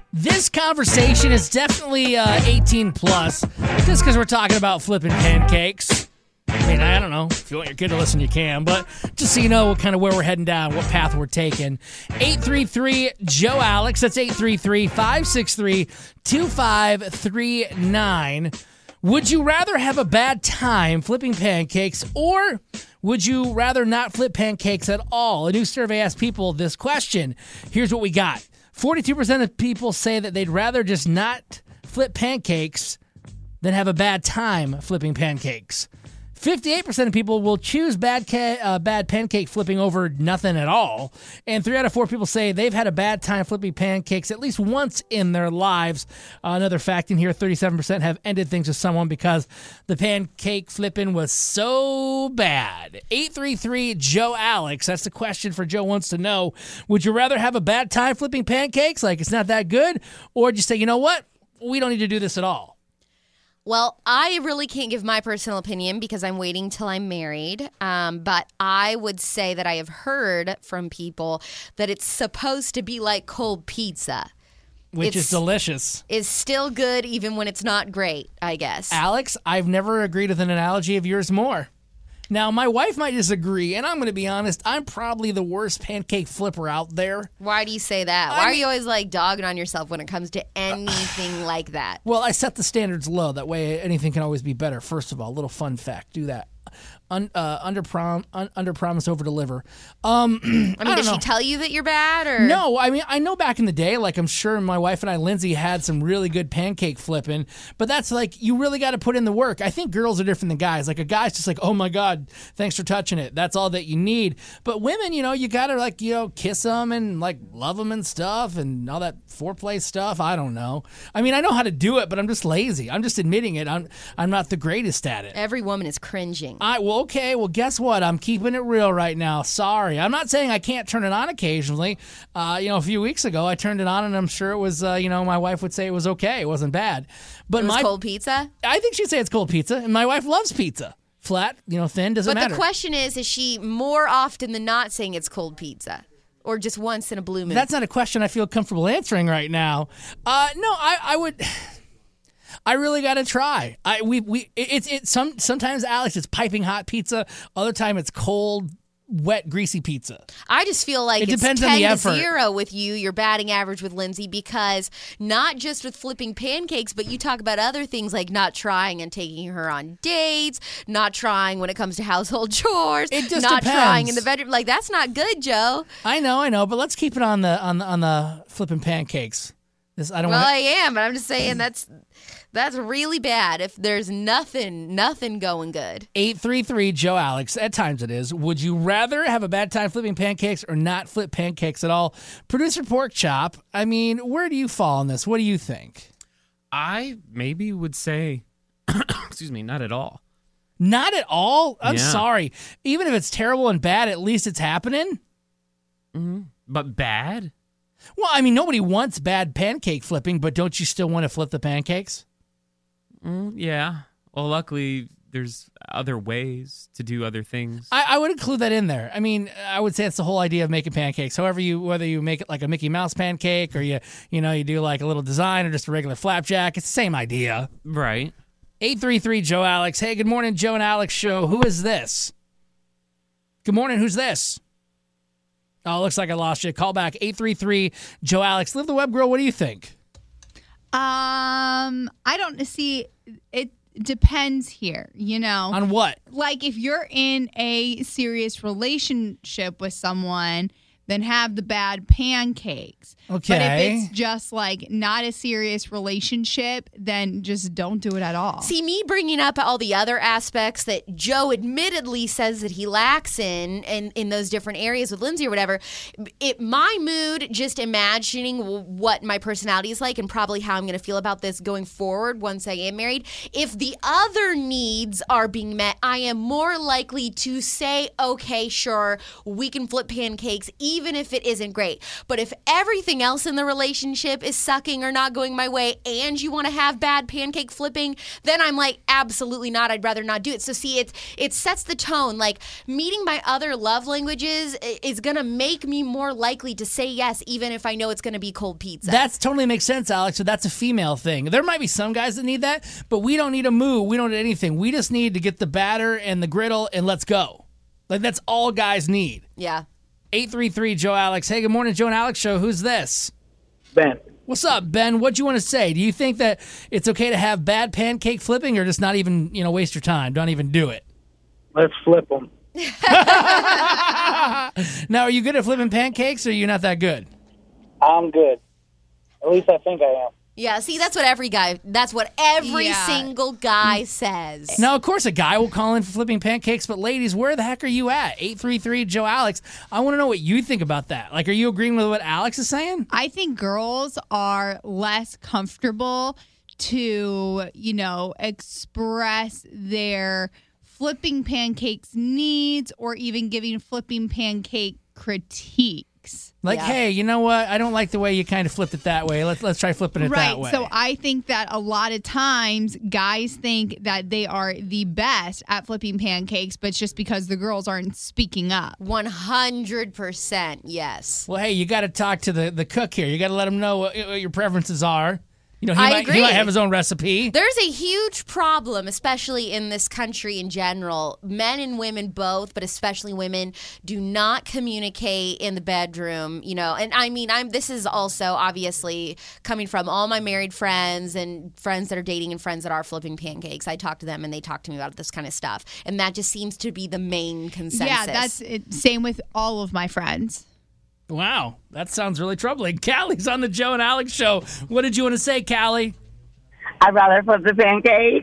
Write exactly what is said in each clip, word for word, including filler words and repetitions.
This conversation is definitely uh, eighteen plus, just because we're talking about flipping pancakes. I mean, I don't know. If you want your kid to listen, you can. But just so you know what kind of where we're heading down, what path we're taking. eight three three, Joe Alex. That's eight three three, five six three, two five three nine. Would you rather have a bad time flipping pancakes, or would you rather not flip pancakes at all? A new survey asked people this question. Here's what we got. forty-two percent of people say that they'd rather just not flip pancakes than have a bad time flipping pancakes. fifty-eight percent of people will choose bad ca- uh, bad pancake flipping over nothing at all. And three out of four people say they've had a bad time flipping pancakes at least once in their lives. Uh, another fact in here, thirty-seven percent have ended things with someone because the pancake flipping was so bad. eight three three, Joe Alex. That's the question for Joe wants to know. Would you rather have a bad time flipping pancakes, like it's not that good, or just say, you know what, we don't need to do this at all? Well, I really can't give my personal opinion because I'm waiting till I'm married. Um, but I would say that I have heard from people that it's supposed to be like cold pizza. Which it's, is delicious. Is still good even when it's not great, I guess. Alex, I've never agreed with an analogy of yours more. Now, my wife might disagree, and I'm going to be honest, I'm probably the worst pancake flipper out there. Why do you say that? I Why mean, are you always like dogging on yourself when it comes to anything uh, like that? Well, I set the standards low. That way anything can always be better. First of all, a little fun fact. Do that. Un, uh, under prom, un, under promise, over deliver. Um, I mean, I did know. she tell you that you're bad, or no? I mean, I know back in the day, like I'm sure my wife and I, Lindsay, had some really good pancake flipping. But that's like you really got to put in the work. I think girls are different than guys. Like a guy's just like, oh my god, thanks for touching it. That's all that you need. But women, you know, you got to like you know kiss them and like love them and stuff and all that foreplay stuff. I don't know. I mean, I know how to do it, but I'm just lazy. I'm just admitting it. I'm I'm not the greatest at it. Every woman is cringing. I well, okay. Well, guess what? I'm keeping it real right now. Sorry. I'm not saying I can't turn it on occasionally. Uh, you know, a few weeks ago, I turned it on, and I'm sure it was, uh, you know, my wife would say it was okay. It wasn't bad. But it was my cold pizza? I think she'd say it's cold pizza, and my wife loves pizza. Flat, you know, thin, doesn't but matter. But the question is, is she more often than not saying it's cold pizza? Or just once in a blue moon? That's not a question I feel comfortable answering right now. Uh, no, I, I would... I really got to try. I we we it's it's some sometimes Alex it's piping hot pizza. Other time it's cold, wet, greasy pizza. I just feel like it it's depends ten on the to effort. zero with you. Your batting average with Lindsay because not just with flipping pancakes, but you talk about other things like not trying and taking her on dates, not trying when it comes to household chores, it just not depends. trying in the bedroom. Like that's not good, Joe. I know, I know, but let's keep it on the on the on the flipping pancakes. This I don't. Well, wanna... I am, but I'm just saying that's. That's really bad if there's nothing, nothing going good. eight three three, Joe Alex. At times it is. Would you rather have a bad time flipping pancakes or not flip pancakes at all? Producer Pork Chop, I mean, where do you fall on this? What do you think? I maybe would say, excuse me, not at all. Not at all? I'm yeah. sorry. Even if it's terrible and bad, at least it's happening? Mm-hmm. But bad? Well, I mean, nobody wants bad pancake flipping, but don't you still want to flip the pancakes? Mm, yeah. Well, luckily, there's other ways to do other things. I, I would include that in there. I mean, I would say it's the whole idea of making pancakes. However, you whether you make it like a Mickey Mouse pancake or you you know you do like a little design or just a regular flapjack, it's the same idea. Right. eight three three, Joe Alex. Hey, good morning, Joe and Alex show. Who is this? Good morning. Who's this? Oh, looks like I lost you. Call back eight three three, Joe Alex. Live the Web Girl. What do you think? Um, I don't see. It depends here, you know. On what? Like if you're in a serious relationship with someone, then have the bad pancakes. Okay. But if it's just like not a serious relationship, then just don't do it at all. See, me bringing up all the other aspects that Joe admittedly says that he lacks in, in, in those different areas with Lindsay or whatever, it my mood, just imagining what my personality is like and probably how I'm going to feel about this going forward once I am married, if the other needs are being met, I am more likely to say, okay, sure, we can flip pancakes, even even if it isn't great. But if everything else in the relationship is sucking or not going my way and you want to have bad pancake flipping, then I'm like, absolutely not. I'd rather not do it. So see, it, it sets the tone. Like, meeting my other love languages is going to make me more likely to say yes, even if I know it's going to be cold pizza. That totally makes sense, Alex. So that's a female thing. There might be some guys that need that, but we don't need a moo. We don't need anything. We just need to get the batter and the griddle and let's go. Like, that's all guys need. Yeah. eight three three Joe Alex. Hey, good morning, Joe and Alex Show. Who's this? Ben. What's up, Ben? What do you want to say? Do you think that it's okay to have bad pancake flipping or just not even, you know, waste your time? Don't even do it. Let's flip them. Now, are you good at flipping pancakes or are you not that good? I'm good. At least I think I am. Yeah, see, that's what every guy, that's what every Yeah. single guy says. Now, of course, a guy will call in for flipping pancakes, but ladies, where the heck are you at? eight three three Joe Alex. I want to know what you think about that. Like, are you agreeing with what Alex is saying? I think girls are less comfortable to, you know, express their flipping pancakes needs or even giving flipping pancake critiques. Like, Yeah. hey, you know what? I don't like the way you kind of flipped it that way. Let's let's try flipping it Right. that way. So I think that a lot of times guys think that they are the best at flipping pancakes, but it's just because the girls aren't speaking up. one hundred percent, yes. well, hey, you got to talk to the, the cook here. You got to let him know what, what your preferences are. You know, he I might, he agree. might have his own recipe. There's a huge problem, especially in this country in general. Men and women both, but especially women, do not communicate in the bedroom, you know. And I mean, I'm this is also obviously coming from all my married friends and friends that are dating and friends that are flipping pancakes. I talk to them and they talk to me about this kind of stuff. And that just seems to be the main consensus. Yeah, that's it. Same with all of my friends. Wow, that sounds really troubling. Callie's on the Joe and Alex Show. What did you want to say, Callie? I'd rather flip the pancakes.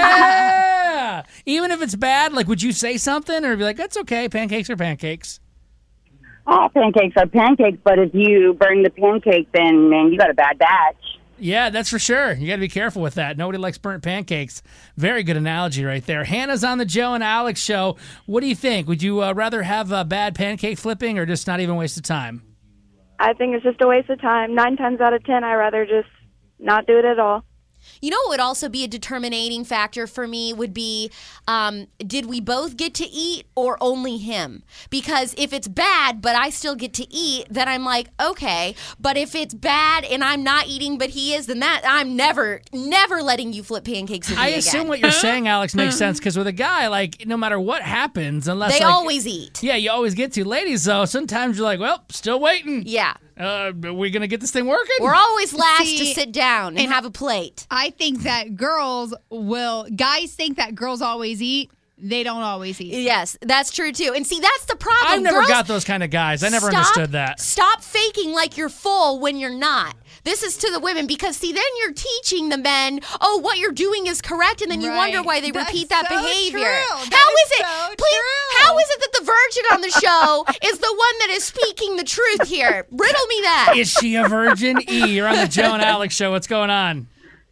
Yeah! Even if it's bad, like, would you say something or be like, that's okay, pancakes are pancakes? Oh, pancakes are pancakes, but if you burn the pancake, then, man, you got a bad batch. Yeah, that's for sure. You got to be careful with that. Nobody likes burnt pancakes. Very good analogy right there. Hannah's on the Joe and Alex Show. What do you think? Would you uh, rather have a bad pancake flipping or just not even waste of time? I think it's just a waste of time. Nine times out of ten, I'd rather just not do it at all. You know what would also be a determining factor for me would be, um, did we both get to eat or only him? Because if it's bad but I still get to eat, then I'm like, okay. But if it's bad and I'm not eating but he is, then that I'm never, never letting you flip pancakes with me I again. assume what you're saying, Alex, makes sense because with a guy, like, no matter what happens, unless They like, always eat. Yeah, you always get to. Ladies, though, sometimes you're like, well, still waiting. Yeah. Uh, are we going to get this thing working? We're always last See, to sit down and have a plate. I think that girls will, guys think that girls always eat. They don't always eat. Yes, that's true too. And see, that's the problem. I've never Girls, got those kind of guys. I never stop, understood that. Stop faking like you're full when you're not. This is to the women because, see, then you're teaching the men, oh, what you're doing is correct, and then you Right. wonder why they That's repeat that so behavior. true. How That is is it? so Please, true. how is it that the virgin on the show is the one that is speaking the truth here? Riddle me that. Is she a virgin? E, you're on the Joe and Alex Show. What's going on?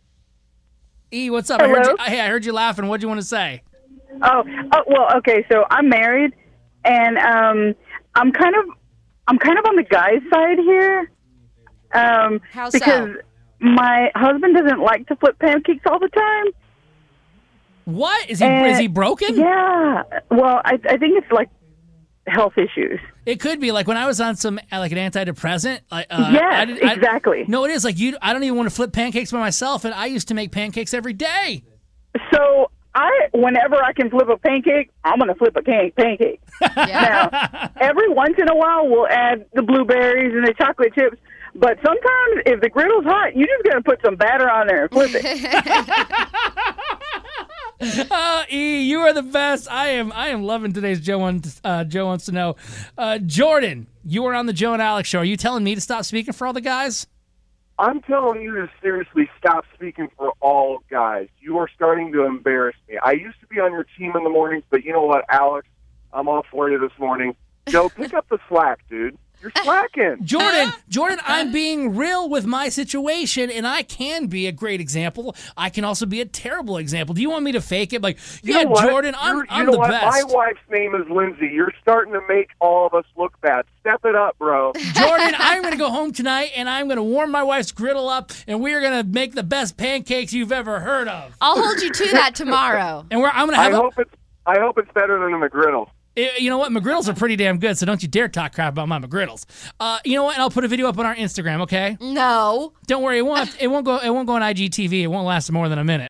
E, what's up? I heard Hello? you, hey, I heard you laughing. What do you want to say? Oh, oh, well, okay. So I'm married, and um, I'm kind of, I'm kind of on the guy's side here. Um, How so? because my husband doesn't like to flip pancakes all the time. What? Is he Uh, is he broken? Yeah. Well, I, I think it's like health issues. It could be like when I was on some uh, like an antidepressant. Like, uh, Yes, I didn't- I- exactly. no, it is like you. I don't even want to flip pancakes by myself, and I used to make pancakes every day. So I, whenever I can flip a pancake, I'm gonna flip a can- pancake. Yeah. Now, every once in a while, we'll add the blueberries and the chocolate chips. But sometimes, if the griddle's hot, you just gotta put some batter on there and flip it. Uh, E, you are the best. I am. I am loving today's Joe. Wants, uh, Joe wants to know, uh, Jordan. You are on the Joe and Alex Show. Are you telling me to stop speaking for all the guys? I'm telling you to seriously stop speaking for all guys. You are starting to embarrass me. I used to be on your team in the mornings, but you know what, Alex? I'm all for you this morning. Joe, pick up the slack, dude. You're slacking. Jordan, Jordan, I'm being real with my situation, and I can be a great example. I can also be a terrible example. Do you want me to fake it? Like, You yeah, know what? Jordan, I'm, You're- I'm you know the what? best. My wife's name is Lindsay. You're starting to make all of us look bad. Step it up, bro. Jordan, I'm going to go home tonight, and I'm going to warm my wife's griddle up, and we are going to make the best pancakes you've ever heard of. I'll hold you to that tomorrow. And we're, I'm going to I have a, hope it's I hope it's better than the McGriddle. Eh, you know what? McGriddles are pretty damn good, so don't you dare talk crap about my McGriddles. Uh, you know what? And I'll put a video up on our Instagram, okay? No. Don't worry, it won't. It won't go. It won't go on I G T V. It won't last more than a minute.